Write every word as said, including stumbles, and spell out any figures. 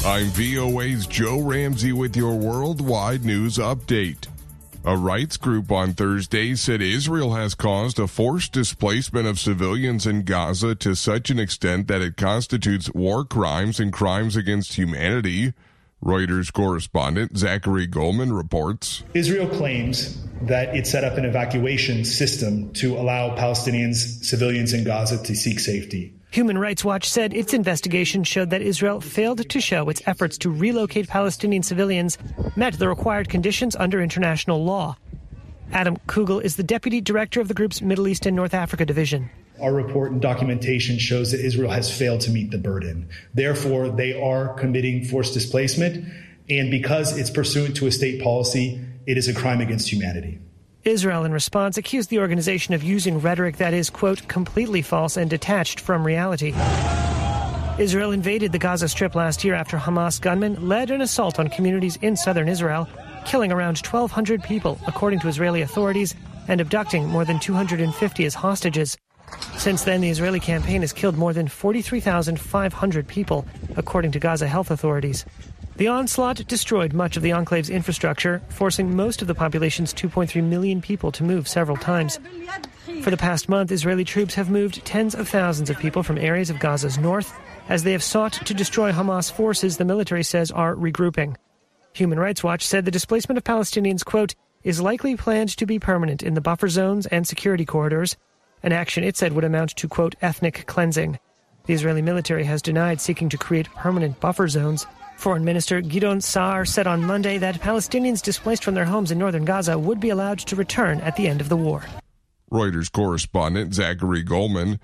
I'm V O A's Joe Ramsey with your worldwide news update. A rights group on Thursday said Israel has caused a forced displacement of civilians in Gaza to such an extent that it constitutes war crimes and crimes against humanity. Reuters correspondent Zachary Goldman reports. Israel claims that it set up an evacuation system to allow Palestinians, civilians in Gaza to seek safety. Human Rights Watch said its investigation showed that Israel failed to show its efforts to relocate Palestinian civilians met the required conditions under international law. Adam Kugel is the deputy director of the group's Middle East and North Africa division. Our report and documentation shows that Israel has failed to meet the burden. Therefore, they are committing forced displacement, and because it's pursuant to a state policy, it is a crime against humanity. Israel, in response, accused the organization of using rhetoric that is, quote, completely false and detached from reality. Israel invaded the Gaza Strip last year after Hamas gunmen led an assault on communities in southern Israel, killing around twelve hundred people, according to Israeli authorities, and abducting more than two hundred fifty as hostages. Since then, the Israeli campaign has killed more than forty-three thousand five hundred people, according to Gaza health authorities. The onslaught destroyed much of the enclave's infrastructure, forcing most of the population's two point three million people to move several times. For the past month, Israeli troops have moved tens of thousands of people from areas of Gaza's north as they have sought to destroy Hamas forces the military says are regrouping. Human Rights Watch said the displacement of Palestinians, quote, is likely planned to be permanent in the buffer zones and security corridors, an action it said would amount to, quote, ethnic cleansing. The Israeli military has denied seeking to create permanent buffer zones. Foreign Minister Gideon Saar said on Monday that Palestinians displaced from their homes in northern Gaza would be allowed to return at the end of the war. Reuters correspondent Zachary Goldman.